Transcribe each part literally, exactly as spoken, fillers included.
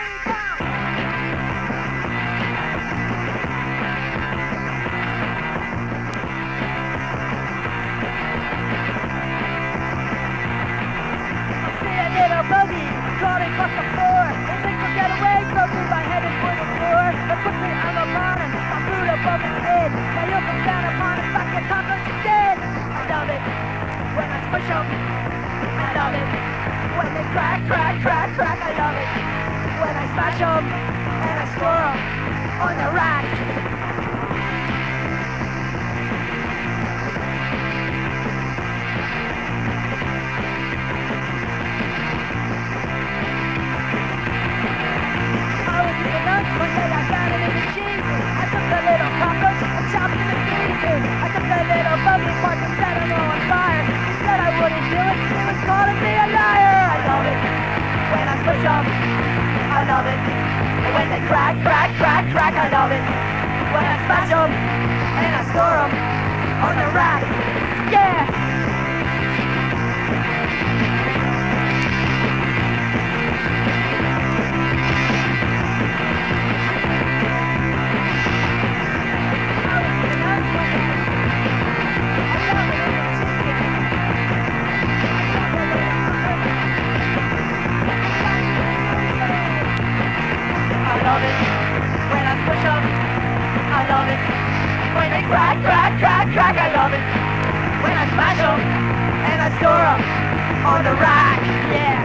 Bogey, crawling across the floor. He thinks he'll get away from me by heading for the door. But quickly I'm upon him, my boot above his head. My yoke comes down upon his back, the cockroach is dead. I love it when I squish them. I love it when they crack, crack, crack, crack. I love it when I smash them and I score them on the rack. I love it when they crack, crack, crack, crack. I love it when I smash them and I store them on the rack. Yeah. I love it when they crack, crack, crack, crack. I love it when I smash them and I store them on the rack. Yeah.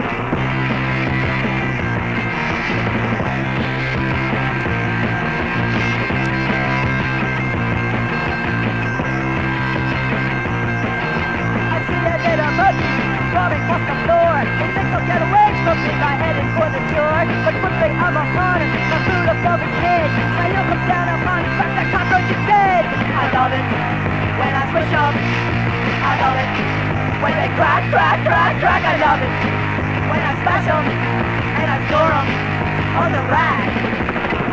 I see that little monkey crawling across the floor. He thinks he'll get away from me by heading for the door. But quickly I'm upon him, my boot above his head. My yoke comes down upon his back, that cockroach is dead. I love it when I squish them. I love it when they crack, crack, crack, crack. I love it when I smash them and I store them on the rack.